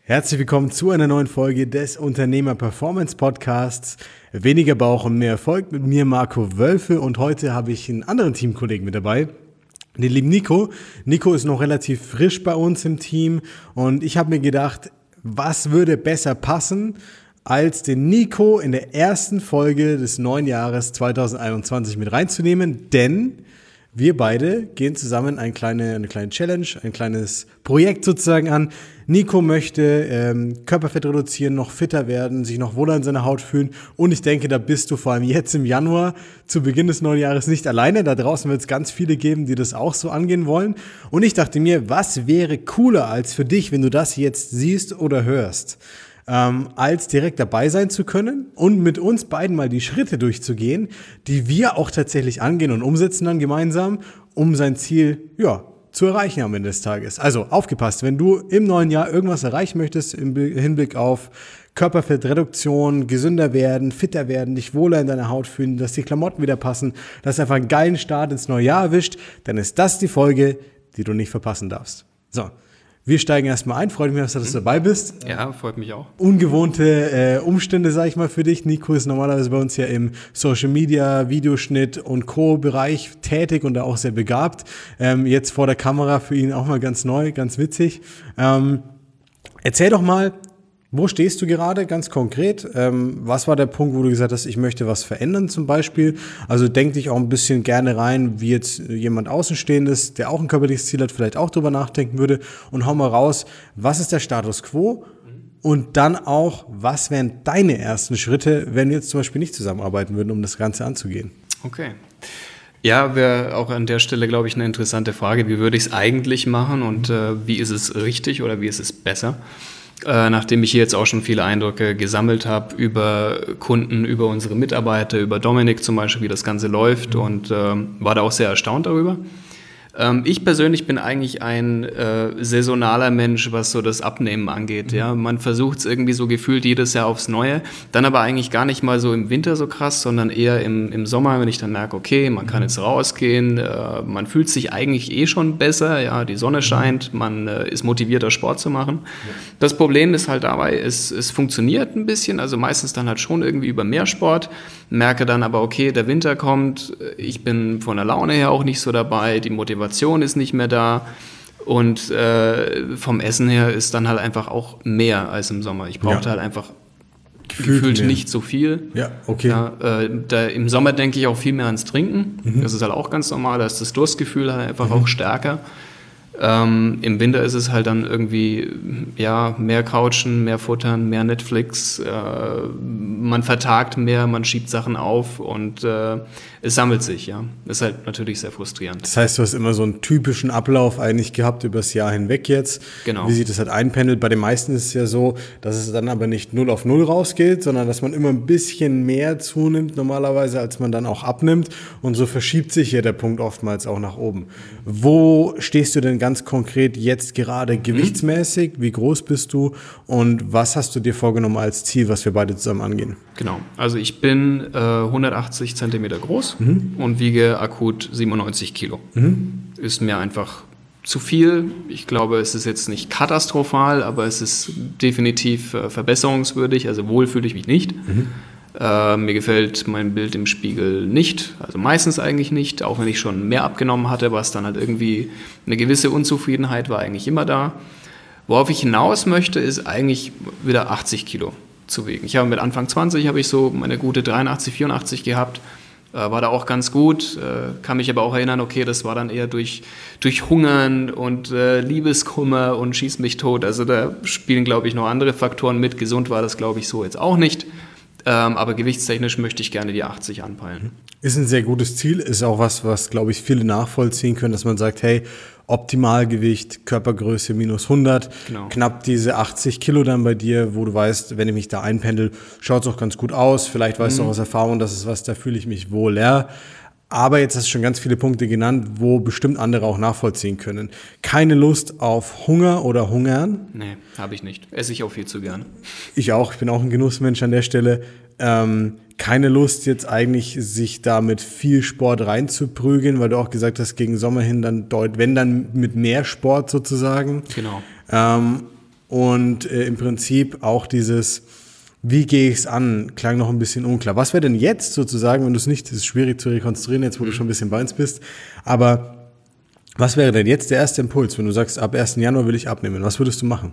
Herzlich willkommen zu einer neuen Folge des Unternehmer Performance Podcasts. Weniger Bauch und mehr Erfolg mit mir, Marco Wölfe. Und heute habe ich einen anderen Teamkollegen mit dabei, den lieben Nico. Nico ist noch relativ frisch bei uns im Team. Und ich habe mir gedacht, was würde besser passen, als den Nico in der ersten Folge des neuen Jahres 2021 mit reinzunehmen. Denn wir beide gehen zusammen eine kleine Challenge, ein kleines Projekt sozusagen an. Nico möchte Körperfett reduzieren, noch fitter werden, sich noch wohler in seiner Haut fühlen. Und ich denke, da bist du vor allem jetzt im Januar, zu Beginn des neuen Jahres, nicht alleine. Da draußen wird es ganz viele geben, die das auch so angehen wollen. Und ich dachte mir, was wäre cooler als für dich, wenn du das jetzt siehst oder hörst, als direkt dabei sein zu können und mit uns beiden mal die Schritte durchzugehen, die wir auch tatsächlich angehen und umsetzen dann gemeinsam, um sein Ziel, zu erreichen am Ende des Tages. Also aufgepasst, wenn du im neuen Jahr irgendwas erreichen möchtest im Hinblick auf Körperfettreduktion, gesünder werden, fitter werden, dich wohler in deiner Haut fühlen, dass die Klamotten wieder passen, dass du einfach einen geilen Start ins neue Jahr erwischt, dann ist das die Folge, die du nicht verpassen darfst. So. Wir steigen erstmal ein. Freut mich, dass du dabei bist. Ja, freut mich auch. Ungewohnte Umstände, sage ich mal, für dich. Nico ist normalerweise bei uns ja im Social Media, Videoschnitt und Co-Bereich tätig und da auch sehr begabt. Jetzt vor der Kamera für ihn auch mal ganz neu, ganz witzig. Erzähl doch mal, wo stehst du gerade ganz konkret? Was war der Punkt, wo du gesagt hast, ich möchte was verändern zum Beispiel? Also denk dich auch ein bisschen gerne rein, wie jetzt jemand Außenstehendes, der auch ein körperliches Ziel hat, vielleicht auch drüber nachdenken würde und hau mal raus, was ist der Status quo? Und dann auch, was wären deine ersten Schritte, wenn wir jetzt zum Beispiel nicht zusammenarbeiten würden, um das Ganze anzugehen? Okay. Ja, wäre auch an der Stelle, glaube ich, eine interessante Frage. Wie würde ich es eigentlich machen und wie ist es richtig oder wie ist es besser? Nachdem ich hier jetzt auch schon viele Eindrücke gesammelt habe über Kunden, über unsere Mitarbeiter, über Dominik zum Beispiel, wie das Ganze läuft und war da auch sehr erstaunt darüber. Ich persönlich bin eigentlich ein saisonaler Mensch, was so das Abnehmen angeht. Ja? Man versucht es irgendwie so gefühlt jedes Jahr aufs Neue, dann aber eigentlich gar nicht mal so im Winter so krass, sondern eher im Sommer, wenn ich dann merke, okay, man kann jetzt rausgehen, man fühlt sich eigentlich schon besser, ja, die Sonne scheint, man ist motivierter, Sport zu machen. Ja. Das Problem ist halt dabei, es funktioniert ein bisschen, also meistens dann halt schon irgendwie über mehr Sport, merke dann aber, okay, der Winter kommt, ich bin von der Laune her auch nicht so dabei, die Motivation ist nicht mehr da und vom Essen her ist dann halt einfach auch mehr als im Sommer. Ich brauchte halt einfach gefühlt nicht so viel. Ja, okay. Ja, im Sommer denke ich auch viel mehr ans Trinken. Das ist halt auch ganz normal, da ist das Durstgefühl halt einfach auch stärker. Im Winter ist es halt dann irgendwie, mehr Couchen, mehr Futtern, mehr Netflix, man vertagt mehr, man schiebt Sachen auf und es sammelt sich, ja. Das ist halt natürlich sehr frustrierend. Das heißt, du hast immer so einen typischen Ablauf eigentlich gehabt über das Jahr hinweg jetzt. Genau. Wie sich das halt einpendelt. Bei den meisten ist es ja so, dass es dann aber nicht 0 auf 0 rausgeht, sondern dass man immer ein bisschen mehr zunimmt normalerweise, als man dann auch abnimmt. Und so verschiebt sich ja der Punkt oftmals auch nach oben. Wo stehst du denn ganz konkret jetzt gerade gewichtsmäßig? Wie groß bist du? Und was hast du dir vorgenommen als Ziel, was wir beide zusammen angehen? Genau. Also ich bin 180 Zentimeter groß und wiege akut 97 Kilo. Ist mir einfach zu viel. Ich glaube, es ist jetzt nicht katastrophal, aber es ist definitiv verbesserungswürdig. Also wohl fühle ich mich nicht. Mir gefällt mein Bild im Spiegel nicht, also meistens eigentlich nicht, auch wenn ich schon mehr abgenommen hatte, was dann halt irgendwie eine gewisse Unzufriedenheit war eigentlich immer da. Worauf ich hinaus möchte, ist eigentlich wieder 80 Kilo zu wiegen. Ich habe mit Anfang 20 habe ich so meine gute 83, 84 gehabt, war da auch ganz gut, kann mich aber auch erinnern, okay, das war dann eher durch Hungern und Liebeskummer und schieß mich tot, also da spielen, glaube ich, noch andere Faktoren mit, gesund war das, glaube ich, so jetzt auch nicht. Aber gewichtstechnisch möchte ich gerne die 80 anpeilen. Ist ein sehr gutes Ziel, ist auch was glaube ich, viele nachvollziehen können, dass man sagt, hey, Optimalgewicht, Körpergröße minus 100, genau. Knapp diese 80 Kilo dann bei dir, wo du weißt, wenn ich mich da einpendel, schaut es auch ganz gut aus. Vielleicht weißt du auch aus Erfahrung, das ist was, da fühle ich mich wohler. Aber jetzt hast du schon ganz viele Punkte genannt, wo bestimmt andere auch nachvollziehen können. Keine Lust auf Hunger oder Hungern? Nee, habe ich nicht. Esse ich auch viel zu gern. Ich auch. Ich bin auch ein Genussmensch an der Stelle. Keine Lust jetzt eigentlich, sich da mit viel Sport reinzuprügeln, weil du auch gesagt hast, gegen Sommer hin dann wenn dann mit mehr Sport sozusagen. Genau. und im Prinzip auch dieses, wie gehe ich es an, klang noch ein bisschen unklar. Was wäre denn jetzt sozusagen, wenn du es nicht, das ist schwierig zu rekonstruieren, jetzt wo du schon ein bisschen bei uns bist, aber was wäre denn jetzt der erste Impuls, wenn du sagst, ab 1. Januar will ich abnehmen? Was würdest du machen?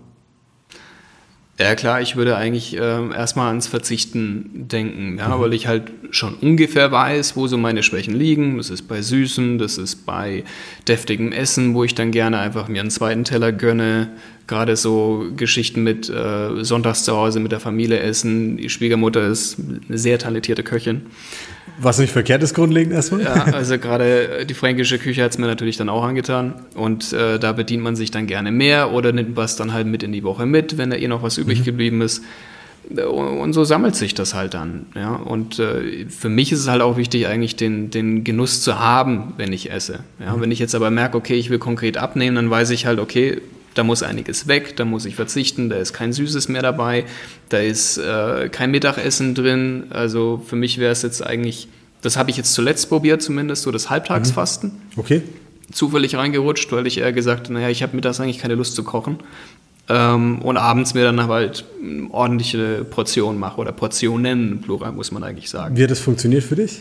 Ja klar, ich würde eigentlich erstmal ans Verzichten denken, ja, weil ich halt schon ungefähr weiß, wo so meine Schwächen liegen. Das ist bei Süßen, das ist bei deftigem Essen, wo ich dann gerne einfach mir einen zweiten Teller gönne. Gerade so Geschichten mit sonntags zu Hause mit der Familie essen. Die Schwiegermutter ist eine sehr talentierte Köchin. Was nicht verkehrt ist, grundlegend erstmal. Ja, also gerade die fränkische Küche hat es mir natürlich dann auch angetan. Und da bedient man sich dann gerne mehr oder nimmt was dann halt mit in die Woche mit, wenn da noch was übrig geblieben ist. Und so sammelt sich das halt dann. Ja? Und für mich ist es halt auch wichtig, eigentlich den Genuss zu haben, wenn ich esse. Ja? Wenn ich jetzt aber merke, okay, ich will konkret abnehmen, dann weiß ich halt, okay, da muss einiges weg, da muss ich verzichten, da ist kein Süßes mehr dabei, da ist kein Mittagessen drin. Also für mich wäre es jetzt eigentlich, das habe ich jetzt zuletzt probiert zumindest, so das Halbtagsfasten. Okay. Zufällig reingerutscht, weil ich eher gesagt habe, naja, ich habe mittags eigentlich keine Lust zu kochen. Und abends mir dann halt ordentliche Portionen mache oder Portionen, Plural muss man eigentlich sagen. Wie hat das funktioniert für dich?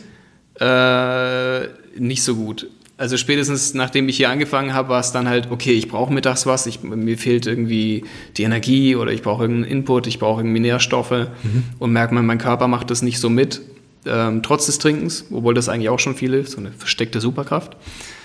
Nicht so gut. Also spätestens nachdem ich hier angefangen habe, war es dann halt, okay, ich brauche mittags was, mir fehlt irgendwie die Energie oder ich brauche irgendeinen Input, ich brauche irgendwie Nährstoffe und merke, mein Körper macht das nicht so mit, trotz des Trinkens, obwohl das eigentlich auch schon viel hilft, so eine versteckte Superkraft.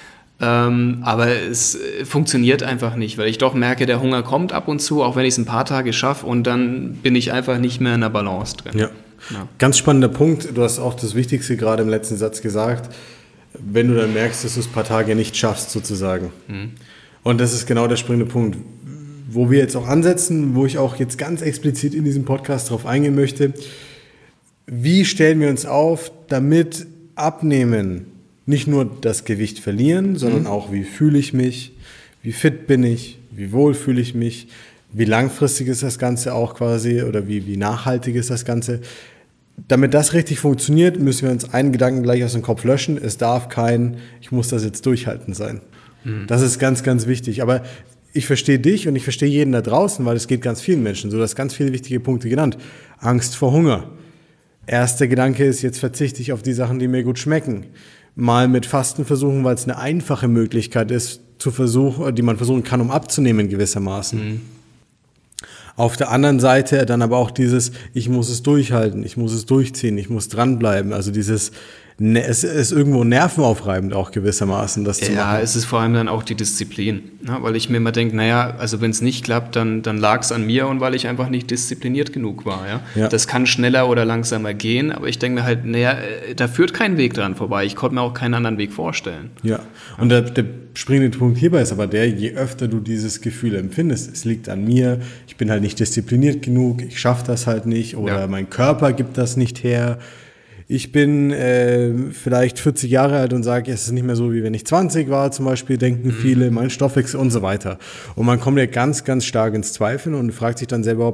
Aber es funktioniert einfach nicht, weil ich doch merke, der Hunger kommt ab und zu, auch wenn ich es ein paar Tage schaffe und dann bin ich einfach nicht mehr in der Balance drin. Ja. Ganz spannender Punkt, du hast auch das Wichtigste gerade im letzten Satz gesagt, wenn du dann merkst, dass du es ein paar Tage nicht schaffst sozusagen. Und das ist genau der springende Punkt, wo wir jetzt auch ansetzen, wo ich auch jetzt ganz explizit in diesem Podcast drauf eingehen möchte. Wie stellen wir uns auf, damit Abnehmen nicht nur das Gewicht verlieren, sondern auch, wie fühle ich mich, wie fit bin ich, wie wohl fühle ich mich, wie langfristig ist das Ganze auch quasi oder wie nachhaltig ist das Ganze. Damit das richtig funktioniert, müssen wir uns einen Gedanken gleich aus dem Kopf löschen. Es darf kein, ich muss das jetzt durchhalten sein. Das ist ganz, ganz wichtig. Aber ich verstehe dich und ich verstehe jeden da draußen, weil es geht ganz vielen Menschen so. Du hast ganz viele wichtige Punkte genannt. Angst vor Hunger. Erster Gedanke ist, jetzt verzichte ich auf die Sachen, die mir gut schmecken. Mal mit Fasten versuchen, weil es eine einfache Möglichkeit ist, die man versuchen kann, um abzunehmen gewissermaßen. Auf der anderen Seite dann aber auch dieses, ich muss es durchhalten, ich muss es durchziehen, ich muss dranbleiben. Also dieses, es ist irgendwo nervenaufreibend auch gewissermaßen, das zu machen. Ja, es ist vor allem dann auch die Disziplin, ne? Weil ich mir immer denke, naja, also wenn es nicht klappt, dann lag es an mir und weil ich einfach nicht diszipliniert genug war. Ja? Das kann schneller oder langsamer gehen, aber ich denke mir halt, naja, da führt kein Weg dran vorbei. Ich konnte mir auch keinen anderen Weg vorstellen. Ja, und der springende Punkt hierbei ist aber je öfter du dieses Gefühl empfindest, es liegt an mir, ich bin halt nicht diszipliniert genug, ich schaffe das halt nicht oder mein Körper gibt das nicht her. Ich bin vielleicht 40 Jahre alt und sage, es ist nicht mehr so, wie wenn ich 20 war zum Beispiel, denken viele, mein Stoffwechsel und so weiter. Und man kommt ja ganz, ganz stark ins Zweifeln und fragt sich dann selber,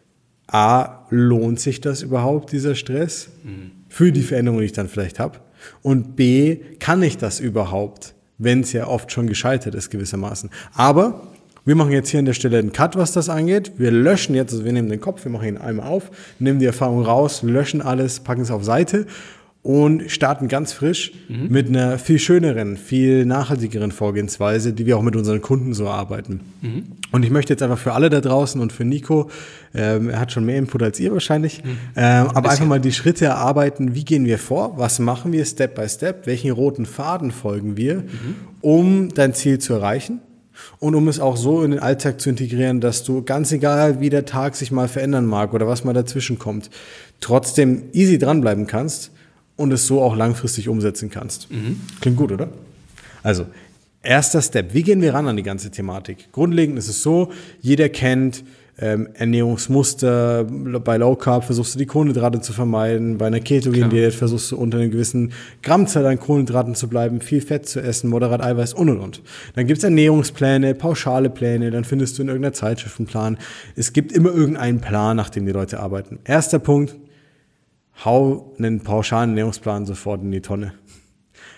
A, lohnt sich das überhaupt, dieser Stress, für die Veränderung, die ich dann vielleicht habe? Und B, kann ich das überhaupt, wenn es ja oft schon gescheitert ist gewissermaßen? Aber wir machen jetzt hier an der Stelle einen Cut, was das angeht. Wir löschen jetzt, also wir nehmen den Kopf, wir machen ihn einmal auf, nehmen die Erfahrung raus, löschen alles, packen es auf Seite und starten ganz frisch mit einer viel schöneren, viel nachhaltigeren Vorgehensweise, die wir auch mit unseren Kunden so arbeiten. Und ich möchte jetzt einfach für alle da draußen und für Nico, er hat schon mehr Input als ihr wahrscheinlich, aber einfach mal die Schritte erarbeiten, wie gehen wir vor, was machen wir Step by Step, welchen roten Faden folgen wir, um dein Ziel zu erreichen. Und um es auch so in den Alltag zu integrieren, dass du, ganz egal wie der Tag sich mal verändern mag oder was mal dazwischen kommt, trotzdem easy dranbleiben kannst und es so auch langfristig umsetzen kannst. Klingt gut, oder? Also, erster Step. Wie gehen wir ran an die ganze Thematik? Grundlegend ist es so, jeder kennt Ernährungsmuster. Bei Low Carb versuchst du die Kohlenhydrate zu vermeiden. Bei einer Ketogene-Diät versuchst du unter einer gewissen Grammzahl an Kohlenhydraten zu bleiben, viel Fett zu essen, moderat Eiweiß und. Dann gibt es Ernährungspläne, pauschale Pläne, dann findest du in irgendeiner Zeitschrift einen Plan. Es gibt immer irgendeinen Plan, nach dem die Leute arbeiten. Erster Punkt, hau einen pauschalen Ernährungsplan sofort in die Tonne.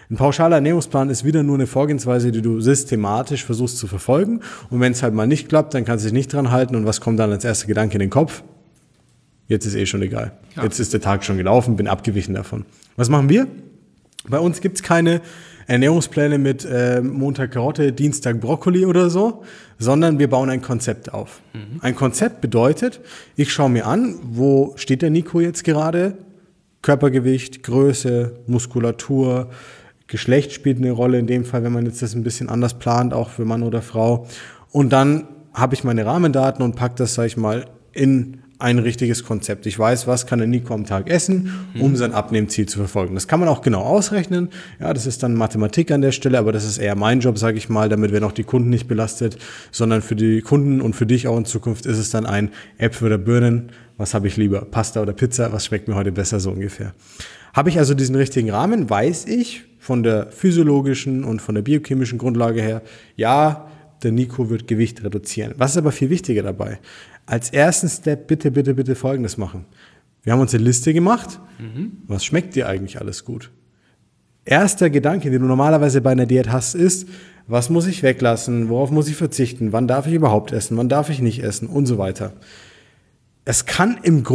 Ein pauschaler Ernährungsplan ist wieder nur eine Vorgehensweise, die du systematisch versuchst zu verfolgen. Und wenn es halt mal nicht klappt, dann kannst du dich nicht dran halten. Und was kommt dann als erster Gedanke in den Kopf? Jetzt ist schon egal. Ja. Jetzt ist der Tag schon gelaufen, bin abgewichen davon. Was machen wir? Bei uns gibt es keine Ernährungspläne mit Montag Karotte, Dienstag Brokkoli oder so, sondern wir bauen ein Konzept auf. Ein Konzept bedeutet, ich schaue mir an, wo steht der Nico jetzt gerade? Körpergewicht, Größe, Muskulatur, Geschlecht spielt eine Rolle in dem Fall, wenn man jetzt das ein bisschen anders plant, auch für Mann oder Frau. Und dann habe ich meine Rahmendaten und packe das, sag ich mal, in ein richtiges Konzept. Ich weiß, was kann der Nico am Tag essen, um sein Abnehmziel zu verfolgen. Das kann man auch genau ausrechnen. Ja, das ist dann Mathematik an der Stelle, aber das ist eher mein Job, sage ich mal. Damit werden auch die Kunden nicht belastet, sondern für die Kunden und für dich auch in Zukunft ist es dann ein Äpfel oder Birnen. Was habe ich lieber? Pasta oder Pizza? Was schmeckt mir heute besser, so ungefähr? Habe ich also diesen richtigen Rahmen, weiß ich von der physiologischen und von der biochemischen Grundlage her, ja, der Nico wird Gewicht reduzieren. Was ist aber viel wichtiger dabei? Als ersten Step bitte Folgendes machen. Wir haben uns eine Liste gemacht. Was schmeckt dir eigentlich alles gut? Erster Gedanke, den du normalerweise bei einer Diät hast, ist, was muss ich weglassen? Worauf muss ich verzichten? Wann darf ich überhaupt essen? Wann darf ich nicht essen? Und so weiter. Es kann im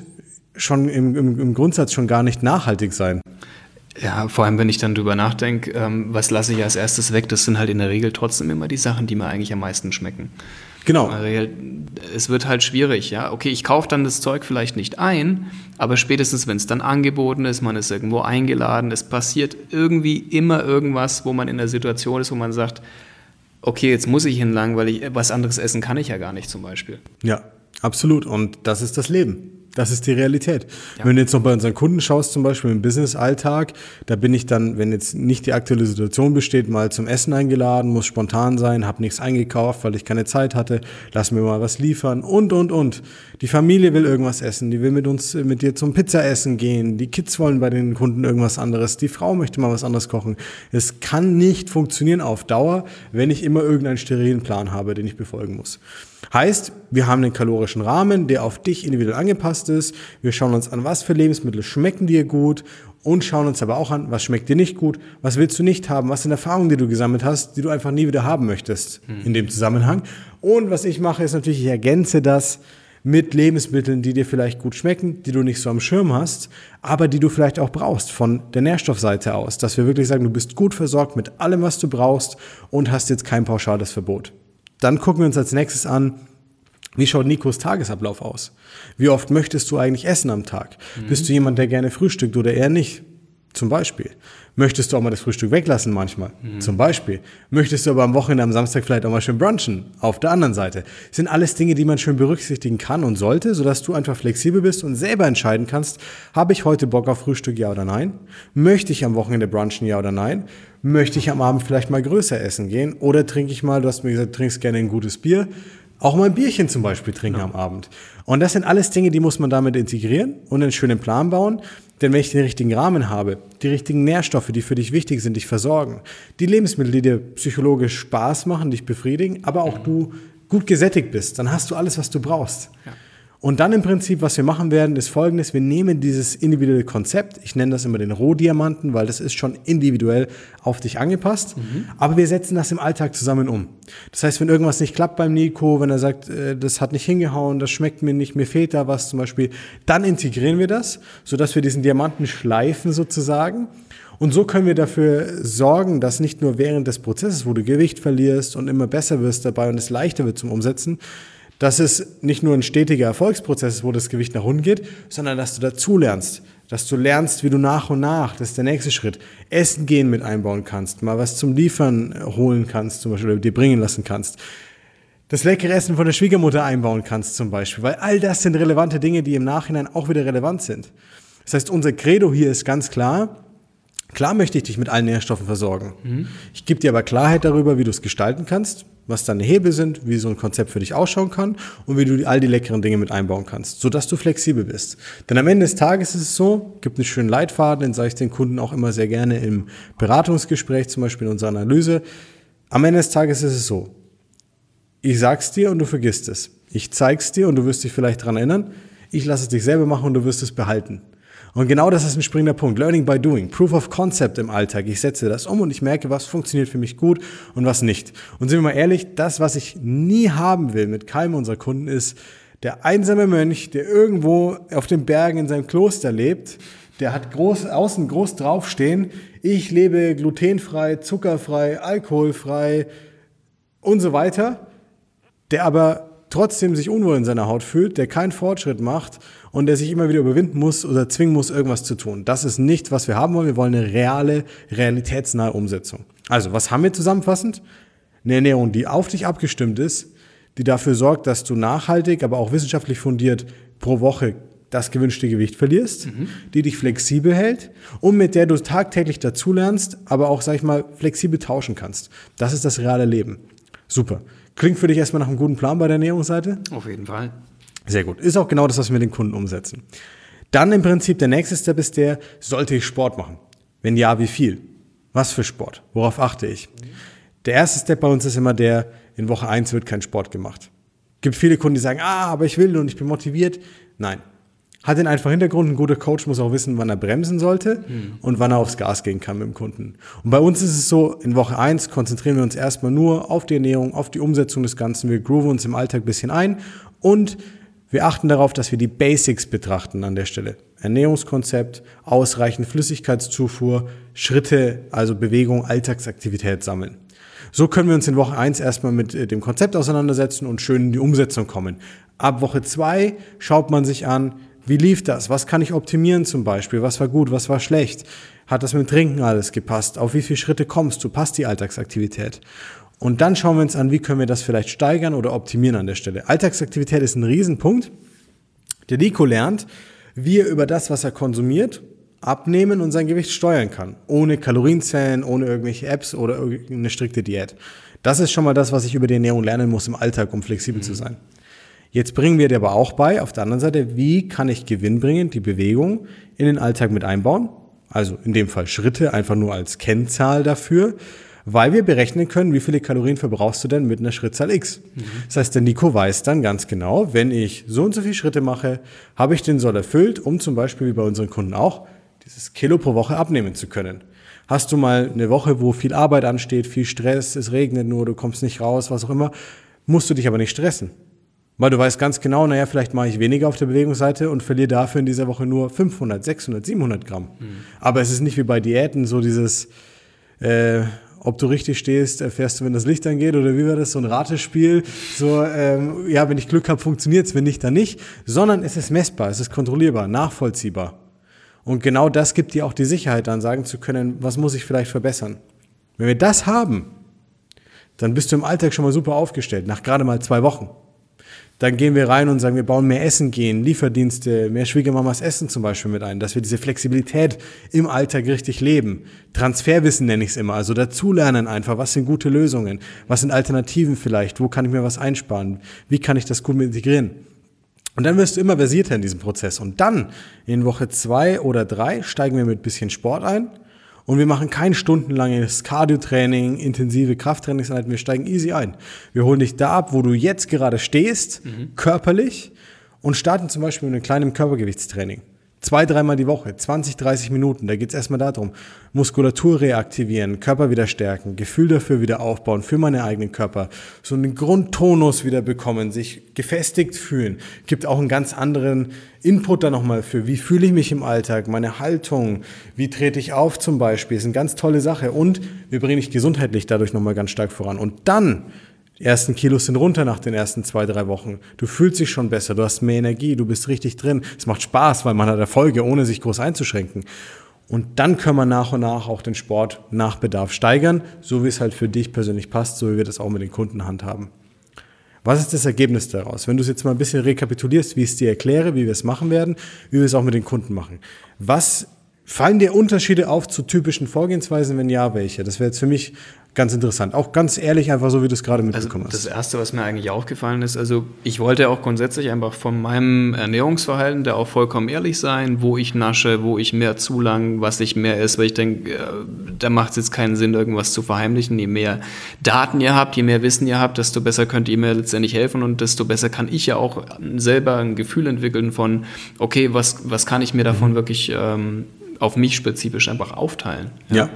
Grundsatz schon gar nicht nachhaltig sein. Ja, vor allem, wenn ich dann drüber nachdenke, was lasse ich als erstes weg, das sind halt in der Regel trotzdem immer die Sachen, die mir eigentlich am meisten schmecken. Genau. Es wird halt schwierig, ja. Okay, ich kaufe dann das Zeug vielleicht nicht ein, aber spätestens, wenn es dann angeboten ist, man ist irgendwo eingeladen, es passiert irgendwie immer irgendwas, wo man in der Situation ist, wo man sagt, okay, jetzt muss ich hinlangen, weil was anderes essen kann ich ja gar nicht zum Beispiel. Ja, absolut. Und das ist das Leben. Das ist die Realität. Ja. Wenn du jetzt noch bei unseren Kunden schaust, zum Beispiel im Business-Alltag, da bin ich dann, wenn jetzt nicht die aktuelle Situation besteht, mal zum Essen eingeladen, muss spontan sein, habe nichts eingekauft, weil ich keine Zeit hatte, lass mir mal was liefern und. Die Familie will irgendwas essen, die will mit dir zum Pizzaessen gehen, die Kids wollen bei den Kunden irgendwas anderes, die Frau möchte mal was anderes kochen. Es kann nicht funktionieren auf Dauer, wenn ich immer irgendeinen sterilen Plan habe, den ich befolgen muss. Heißt, wir haben einen kalorischen Rahmen, der auf dich individuell angepasst ist. Wir schauen uns an, was für Lebensmittel schmecken dir gut und schauen uns aber auch an, was schmeckt dir nicht gut, was willst du nicht haben, was sind Erfahrungen, die du gesammelt hast, die du einfach nie wieder haben möchtest in dem Zusammenhang. Und was ich mache, ist natürlich, ich ergänze das mit Lebensmitteln, die dir vielleicht gut schmecken, die du nicht so am Schirm hast, aber die du vielleicht auch brauchst von der Nährstoffseite aus. Dass wir wirklich sagen, du bist gut versorgt mit allem, was du brauchst und hast jetzt kein pauschales Verbot. Dann gucken wir uns als nächstes an, wie schaut Nikos Tagesablauf aus? Wie oft möchtest du eigentlich essen am Tag? Bist du jemand, der gerne frühstückt oder eher nicht? Zum Beispiel. Möchtest du auch mal das Frühstück weglassen manchmal? Zum Beispiel. Möchtest du aber am Wochenende, am Samstag vielleicht auch mal schön brunchen? Auf der anderen Seite. Das sind alles Dinge, die man schön berücksichtigen kann und sollte, sodass du einfach flexibel bist und selber entscheiden kannst, habe ich heute Bock auf Frühstück, ja oder nein? Möchte ich am Wochenende brunchen, ja oder nein? Möchte ich am Abend vielleicht mal größer essen gehen? Oder trinke ich mal, du hast mir gesagt, du trinkst gerne ein gutes Bier, auch mal ein Bierchen zum Beispiel trinken am Abend. Und das sind alles Dinge, die muss man damit integrieren und einen schönen Plan bauen. Denn wenn ich den richtigen Rahmen habe, die richtigen Nährstoffe, die für dich wichtig sind, dich versorgen, die Lebensmittel, die dir psychologisch Spaß machen, dich befriedigen, aber auch du gut gesättigt bist, dann hast du alles, was du brauchst. Ja. Und dann im Prinzip, was wir machen werden, ist Folgendes. Wir nehmen dieses individuelle Konzept, ich nenne das immer den Rohdiamanten, weil das ist schon individuell auf dich angepasst, aber wir setzen das im Alltag zusammen um. Das heißt, wenn irgendwas nicht klappt beim Nico, wenn er sagt, das hat nicht hingehauen, das schmeckt mir nicht, mir fehlt da was zum Beispiel, dann integrieren wir das, sodass wir diesen Diamanten schleifen sozusagen. Und so können wir dafür sorgen, dass nicht nur während des Prozesses, wo du Gewicht verlierst und immer besser wirst dabei und es leichter wird zum Umsetzen, dass es nicht nur ein stetiger Erfolgsprozess ist, wo das Gewicht nach unten geht, sondern dass du dazulernst, dass du lernst, wie du nach und nach, das ist der nächste Schritt, Essen gehen mit einbauen kannst, mal was zum Liefern holen kannst, zum Beispiel, oder dir bringen lassen kannst, das leckere Essen von der Schwiegermutter einbauen kannst zum Beispiel, weil all das sind relevante Dinge, die im Nachhinein auch wieder relevant sind. Das heißt, unser Credo hier ist ganz klar, klar möchte ich dich mit allen Nährstoffen versorgen. Ich gebe dir aber Klarheit darüber, wie du es gestalten kannst, was deine Hebel sind, wie so ein Konzept für dich ausschauen kann und wie du all die leckeren Dinge mit einbauen kannst, sodass du flexibel bist. Denn am Ende des Tages ist es so, gibt einen schönen Leitfaden, den sage ich den Kunden auch immer sehr gerne im Beratungsgespräch, zum Beispiel in unserer Analyse. Am Ende des Tages ist es so, ich sag's dir und du vergisst es. Ich zeig's dir und du wirst dich vielleicht daran erinnern. Ich lasse es dich selber machen und du wirst es behalten. Und genau das ist ein springender Punkt. Learning by doing, Proof of Concept im Alltag. Ich setze das um und ich merke, was funktioniert für mich gut und was nicht. Und sind wir mal ehrlich, das, was ich nie haben will mit keinem unserer Kunden, ist der einsame Mönch, der irgendwo auf den Bergen in seinem Kloster lebt. Der hat außen groß draufstehen, ich lebe glutenfrei, zuckerfrei, alkoholfrei und so weiter. Der aber trotzdem sich unwohl in seiner Haut fühlt, der keinen Fortschritt macht und der sich immer wieder überwinden muss oder zwingen muss, irgendwas zu tun. Das ist nicht, was wir haben wollen. Wir wollen eine realitätsnahe Umsetzung. Also, was haben wir zusammenfassend? Eine Ernährung, die auf dich abgestimmt ist, die dafür sorgt, dass du nachhaltig, aber auch wissenschaftlich fundiert pro Woche das gewünschte Gewicht verlierst, die dich flexibel hält und mit der du tagtäglich dazulernst, aber auch, sag ich mal, flexibel tauschen kannst. Das ist das reale Leben. Super. Klingt für dich erstmal nach einem guten Plan bei der Ernährungsseite? Auf jeden Fall. Sehr gut. Ist auch genau das, was wir mit den Kunden umsetzen. Dann im Prinzip der nächste Step ist sollte ich Sport machen? Wenn ja, wie viel? Was für Sport? Worauf achte ich? Der erste Step bei uns ist immer in Woche 1 wird kein Sport gemacht. Gibt viele Kunden, die sagen, aber ich will und ich bin motiviert. Nein. Hat den einfachen Hintergrund, ein guter Coach muss auch wissen, wann er bremsen sollte und wann er aufs Gas gehen kann mit dem Kunden. Und bei uns ist es so, in Woche 1 konzentrieren wir uns erstmal nur auf die Ernährung, auf die Umsetzung des Ganzen. Wir grooven uns im Alltag ein bisschen ein und wir achten darauf, dass wir die Basics betrachten an der Stelle. Ernährungskonzept, ausreichend Flüssigkeitszufuhr, Schritte, also Bewegung, Alltagsaktivität sammeln. So können wir uns in Woche 1 erstmal mit dem Konzept auseinandersetzen und schön in die Umsetzung kommen. Ab Woche 2 schaut man sich an, wie lief das? Was kann ich optimieren zum Beispiel? Was war gut? Was war schlecht? Hat das mit dem Trinken alles gepasst? Auf wie viele Schritte kommst du? Passt die Alltagsaktivität? Und dann schauen wir uns an, wie können wir das vielleicht steigern oder optimieren an der Stelle. Alltagsaktivität ist ein Riesenpunkt. Der Nico lernt, wie er über das, was er konsumiert, abnehmen und sein Gewicht steuern kann. Ohne Kalorienzellen, ohne irgendwelche Apps oder irgendeine strikte Diät. Das ist schon mal das, was ich über die Ernährung lernen muss im Alltag, um flexibel zu sein. Jetzt bringen wir dir aber auch bei, auf der anderen Seite, wie kann ich gewinnbringend die Bewegung in den Alltag mit einbauen? Also in dem Fall Schritte, einfach nur als Kennzahl dafür, weil wir berechnen können, wie viele Kalorien verbrauchst du denn mit einer Schrittzahl X. Das heißt, der Nico weiß dann ganz genau, wenn ich so und so viele Schritte mache, habe ich den Soll erfüllt, um zum Beispiel, wie bei unseren Kunden auch, dieses Kilo pro Woche abnehmen zu können. Hast du mal eine Woche, wo viel Arbeit ansteht, viel Stress, es regnet nur, du kommst nicht raus, was auch immer, musst du dich aber nicht stressen. Weil du weißt ganz genau, vielleicht mache ich weniger auf der Bewegungsseite und verliere dafür in dieser Woche nur 500, 600, 700 Gramm. Aber es ist nicht wie bei Diäten so dieses, ob du richtig stehst, erfährst du, wenn das Licht angeht oder wie war das, so ein Ratespiel. So, wenn ich Glück habe, funktioniert es, wenn nicht, dann nicht. Sondern es ist messbar, es ist kontrollierbar, nachvollziehbar. Und genau das gibt dir auch die Sicherheit, dann sagen zu können, was muss ich vielleicht verbessern. Wenn wir das haben, dann bist du im Alltag schon mal super aufgestellt, nach gerade mal 2 Wochen. Dann gehen wir rein und sagen, wir bauen mehr Essen gehen, Lieferdienste, mehr Schwiegermamas Essen zum Beispiel mit ein, dass wir diese Flexibilität im Alltag richtig leben. Transferwissen nenne ich es immer, also dazulernen einfach, was sind gute Lösungen, was sind Alternativen vielleicht, wo kann ich mir was einsparen, wie kann ich das gut integrieren. Und dann wirst du immer versierter in diesem Prozess. Und dann in Woche 2 oder 3 steigen wir mit ein bisschen Sport ein. Und wir machen kein stundenlanges Cardio-Training, intensive Krafttrainingseinheiten, wir steigen easy ein. Wir holen dich da ab, wo du jetzt gerade stehst, körperlich, und starten zum Beispiel mit einem kleinen Körpergewichtstraining. 2-3 Mal die Woche, 20, 30 Minuten, da geht es erstmal darum, Muskulatur reaktivieren, Körper wieder stärken, Gefühl dafür wieder aufbauen, für meinen eigenen Körper, so einen Grundtonus wieder bekommen, sich gefestigt fühlen, gibt auch einen ganz anderen Input da nochmal für, wie fühle ich mich im Alltag, meine Haltung, wie trete ich auf zum Beispiel, ist eine ganz tolle Sache und wir bringen dich gesundheitlich dadurch nochmal ganz stark voran und dann die ersten Kilos sind runter nach den ersten 2-3 Wochen. Du fühlst dich schon besser, du hast mehr Energie, du bist richtig drin. Es macht Spaß, weil man hat Erfolge, ohne sich groß einzuschränken. Und dann können wir nach und nach auch den Sport nach Bedarf steigern, so wie es halt für dich persönlich passt, so wie wir das auch mit den Kunden handhaben. Was ist das Ergebnis daraus? Wenn du es jetzt mal ein bisschen rekapitulierst, wie ich es dir erkläre, wie wir es machen werden, wie wir es auch mit den Kunden machen. Was Fallen dir Unterschiede auf zu typischen Vorgehensweisen? Wenn ja, welche? Das wäre jetzt für mich ganz interessant. Auch ganz ehrlich, einfach so, wie du es gerade mitbekommen hast. Das Erste, was mir eigentlich aufgefallen ist, also ich wollte auch grundsätzlich einfach von meinem Ernährungsverhalten da auch vollkommen ehrlich sein, wo ich nasche, wo ich mehr zulange, was ich mehr esse, weil ich denke, da macht es jetzt keinen Sinn, irgendwas zu verheimlichen. Je mehr Daten ihr habt, je mehr Wissen ihr habt, desto besser könnt ihr mir letztendlich helfen und desto besser kann ich ja auch selber ein Gefühl entwickeln von, okay, was kann ich mir davon wirklich auf mich spezifisch einfach aufteilen. Ja.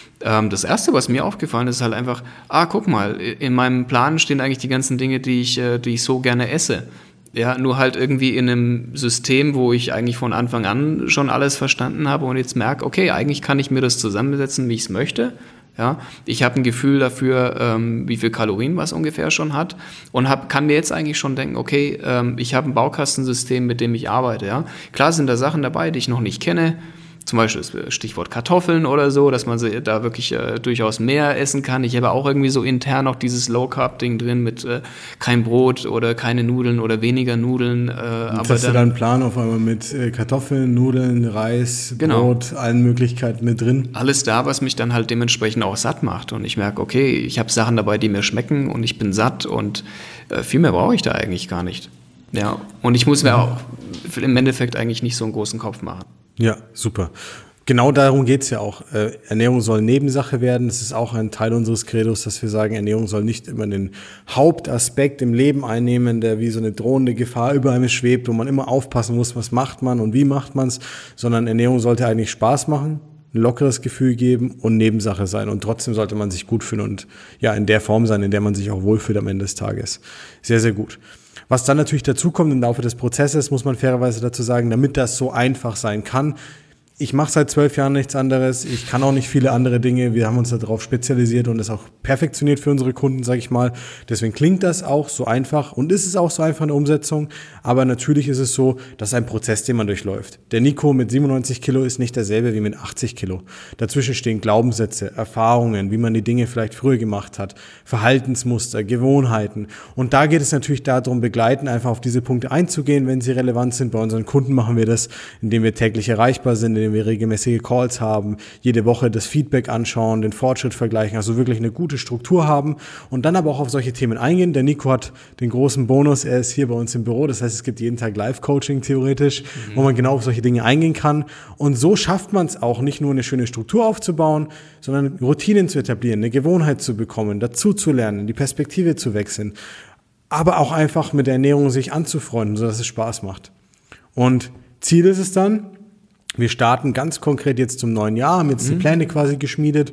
Das Erste, was mir aufgefallen ist, ist halt einfach, guck mal, in meinem Plan stehen eigentlich die ganzen Dinge, die ich so gerne esse. Ja, nur halt irgendwie in einem System, wo ich eigentlich von Anfang an schon alles verstanden habe und jetzt merke, okay, eigentlich kann ich mir das zusammensetzen, wie ich es möchte. Ja, ich habe ein Gefühl dafür, wie viel Kalorien was ungefähr schon hat und kann mir jetzt eigentlich schon denken, okay, ich habe ein Baukastensystem, mit dem ich arbeite. Ja. Klar sind da Sachen dabei, die ich noch nicht kenne. Zum Beispiel das Stichwort Kartoffeln oder so, dass man da wirklich durchaus mehr essen kann. Ich habe auch irgendwie so intern noch dieses Low-Carb-Ding drin mit kein Brot oder keine Nudeln oder weniger Nudeln. Jetzt hast du dann einen Plan auf einmal mit Kartoffeln, Nudeln, Reis, Brot, allen Möglichkeiten mit drin. Alles da, was mich dann halt dementsprechend auch satt macht. Und ich merke, okay, ich habe Sachen dabei, die mir schmecken und ich bin satt und viel mehr brauche ich da eigentlich gar nicht. Ja, und ich muss mir auch im Endeffekt eigentlich nicht so einen großen Kopf machen. Ja, super. Genau darum geht's ja auch. Ernährung soll Nebensache werden. Das ist auch ein Teil unseres Credos, dass wir sagen, Ernährung soll nicht immer den Hauptaspekt im Leben einnehmen, der wie so eine drohende Gefahr über einem schwebt, wo man immer aufpassen muss, was macht man und wie macht man's, sondern Ernährung sollte eigentlich Spaß machen, ein lockeres Gefühl geben und Nebensache sein. Und trotzdem sollte man sich gut fühlen und ja, in der Form sein, in der man sich auch wohlfühlt am Ende des Tages. Sehr, sehr gut. Was dann natürlich dazukommt im Laufe des Prozesses, muss man fairerweise dazu sagen, damit das so einfach sein kann. Ich mache seit 12 Jahren nichts anderes. Ich kann auch nicht viele andere Dinge. Wir haben uns darauf spezialisiert und das auch perfektioniert für unsere Kunden, sage ich mal. Deswegen klingt das auch so einfach und ist es auch so einfach in der Umsetzung. Aber natürlich ist es so, dass ein Prozess, den man durchläuft. Der Nico mit 97 Kilo ist nicht derselbe wie mit 80 Kilo. Dazwischen stehen Glaubenssätze, Erfahrungen, wie man die Dinge vielleicht früher gemacht hat, Verhaltensmuster, Gewohnheiten. Und da geht es natürlich darum, begleiten, einfach auf diese Punkte einzugehen, wenn sie relevant sind. Bei unseren Kunden machen wir das, indem wir täglich erreichbar sind, indem wir regelmäßige Calls haben, jede Woche das Feedback anschauen, den Fortschritt vergleichen, also wirklich eine gute Struktur haben und dann aber auch auf solche Themen eingehen. Der Nico hat den großen Bonus, er ist hier bei uns im Büro, das heißt, es gibt jeden Tag Live-Coaching theoretisch, wo man genau auf solche Dinge eingehen kann und so schafft man es auch, nicht nur eine schöne Struktur aufzubauen, sondern Routinen zu etablieren, eine Gewohnheit zu bekommen, dazu zu lernen, die Perspektive zu wechseln, aber auch einfach mit der Ernährung sich anzufreunden, sodass es Spaß macht. Und Ziel ist es dann, wir starten ganz konkret jetzt zum neuen Jahr, haben jetzt die Pläne quasi geschmiedet.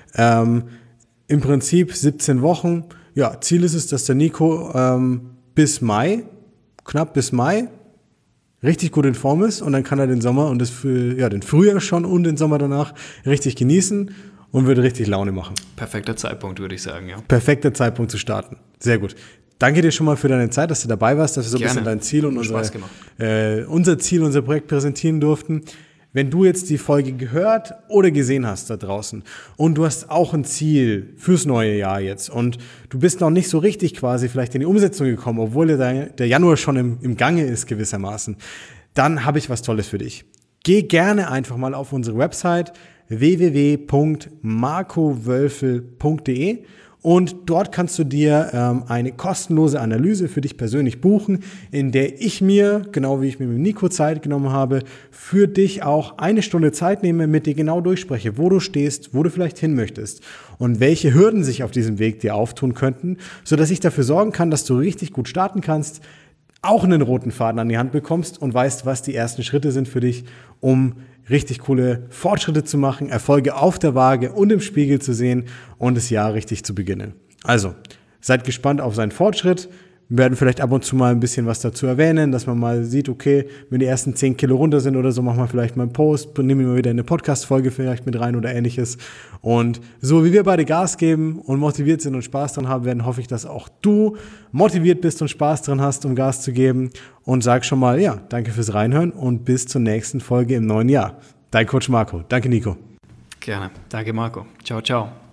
Im Prinzip 17 Wochen. Ja, Ziel ist es, dass der Nico knapp bis Mai, richtig gut in Form ist und dann kann er den Sommer und den Frühjahr schon und den Sommer danach richtig genießen und würde richtig Laune machen. Perfekter Zeitpunkt, würde ich sagen, ja. Perfekter Zeitpunkt zu starten. Sehr gut. Danke dir schon mal für deine Zeit, dass du dabei warst, dass wir so ein bisschen dein Ziel und unser Ziel, unser Projekt präsentieren durften. Wenn du jetzt die Folge gehört oder gesehen hast da draußen und du hast auch ein Ziel fürs neue Jahr jetzt und du bist noch nicht so richtig quasi vielleicht in die Umsetzung gekommen, obwohl der Januar schon im Gange ist gewissermaßen, dann habe ich was Tolles für dich. Geh gerne einfach mal auf unsere Website www.marcowölfel.de und dort kannst du dir eine kostenlose Analyse für dich persönlich buchen, in der ich mir, genau wie ich mir mit Nico Zeit genommen habe, für dich auch 1 Stunde Zeit nehme, mit dir genau durchspreche, wo du stehst, wo du vielleicht hin möchtest und welche Hürden sich auf diesem Weg dir auftun könnten, sodass ich dafür sorgen kann, dass du richtig gut starten kannst, auch einen roten Faden an die Hand bekommst und weißt, was die ersten Schritte sind für dich, um richtig coole Fortschritte zu machen, Erfolge auf der Waage und im Spiegel zu sehen und das Jahr richtig zu beginnen. Also, seid gespannt auf seinen Fortschritt. Wir werden vielleicht ab und zu mal ein bisschen was dazu erwähnen, dass man mal sieht, okay, wenn die ersten 10 Kilo runter sind oder so, machen wir vielleicht mal einen Post, nehmen wir mal wieder eine Podcast-Folge vielleicht mit rein oder ähnliches. Und so wie wir beide Gas geben und motiviert sind und Spaß dran haben werden, hoffe ich, dass auch du motiviert bist und Spaß dran hast, um Gas zu geben. Und sag schon mal, ja, danke fürs Reinhören und bis zur nächsten Folge im neuen Jahr. Dein Coach Marco. Danke, Nico. Gerne. Danke, Marco. Ciao, ciao.